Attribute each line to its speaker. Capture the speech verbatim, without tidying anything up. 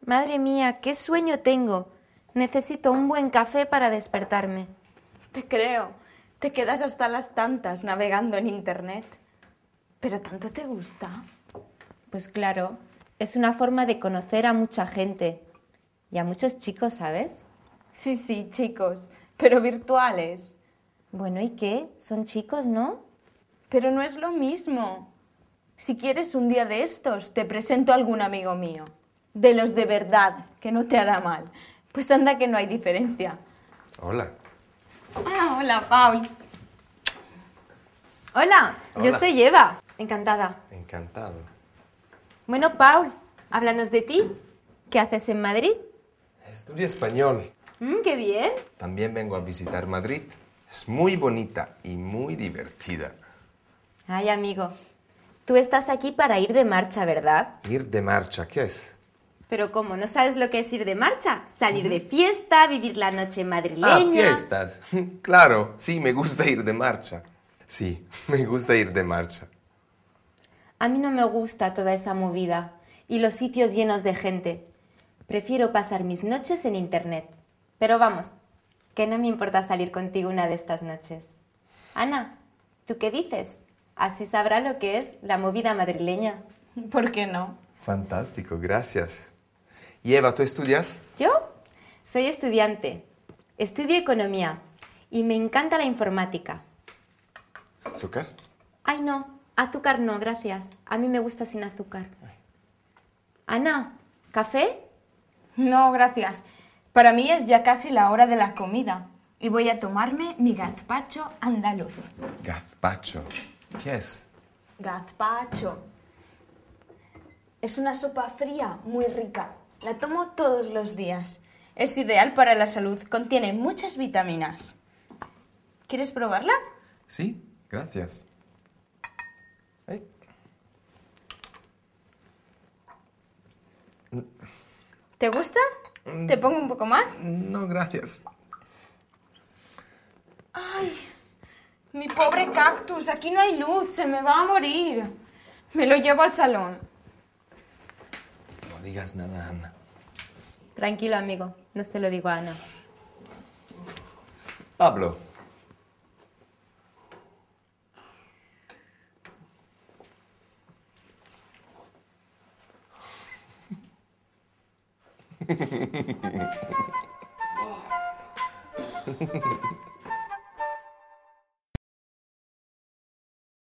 Speaker 1: Madre mía, qué sueño tengo. Necesito un buen café para despertarme.
Speaker 2: Te creo. Te quedas hasta las tantas navegando en internet. ¿Pero tanto te gusta?
Speaker 1: Pues claro, es una forma de conocer a mucha gente. Y a muchos chicos, ¿sabes?
Speaker 2: Sí, sí, chicos, pero virtuales.
Speaker 1: Bueno, ¿y qué? Son chicos, ¿no?
Speaker 2: Pero no es lo mismo. Si quieres un día de estos, te presento a algún amigo mío. De los de verdad, que no te hará mal. Pues anda que no hay diferencia.
Speaker 3: Hola.
Speaker 2: Ah, hola, Paul.
Speaker 1: Hola, yo
Speaker 3: Hola.
Speaker 1: soy Eva. Encantada.
Speaker 3: Encantado.
Speaker 1: Bueno, Paul, háblanos de ti. ¿Qué haces en Madrid?
Speaker 3: Estudio español.
Speaker 1: Mm, ¡Qué bien!
Speaker 3: También vengo a visitar Madrid. Es muy bonita y muy divertida.
Speaker 1: Ay, amigo, tú estás aquí para ir de marcha, ¿verdad?
Speaker 3: Ir de marcha, ¿qué es?
Speaker 1: Pero ¿cómo? ¿No sabes lo que es ir de marcha? Salir de fiesta, vivir la noche madrileña...
Speaker 3: Ah, fiestas. Claro, sí, me gusta ir de marcha. Sí, me gusta ir de marcha.
Speaker 1: A mí no me gusta toda esa movida y los sitios llenos de gente. Prefiero pasar mis noches en internet. Pero vamos, que no me importa salir contigo una de estas noches. Ana, ¿tú qué dices? Así sabrá lo que es la movida madrileña.
Speaker 2: ¿Por qué no?
Speaker 3: Fantástico, gracias. Y Eva, ¿tú estudias?
Speaker 1: ¿Yo? Soy estudiante. Estudio economía y me encanta la informática.
Speaker 3: ¿Azúcar?
Speaker 1: Ay, no. Azúcar no, gracias. A mí me gusta sin azúcar. Ana, ¿café?
Speaker 2: No, gracias. Para mí es ya casi la hora de la comida y voy a tomarme mi gazpacho andaluz.
Speaker 3: Gazpacho. ¿Qué es?
Speaker 2: Gazpacho. Es una sopa fría muy rica. La tomo todos los días. Es ideal para la salud. Contiene muchas vitaminas. ¿Quieres probarla?
Speaker 3: Sí, gracias. Ay.
Speaker 2: ¿Te gusta? ¿Te pongo un poco más?
Speaker 3: No, gracias.
Speaker 2: ¡Ay! Mi pobre cactus, aquí no hay luz, se me va a morir. Me lo llevo al salón.
Speaker 3: No digas nada, Ana.
Speaker 1: Tranquilo, amigo. No se lo digo a Ana.
Speaker 3: Pablo.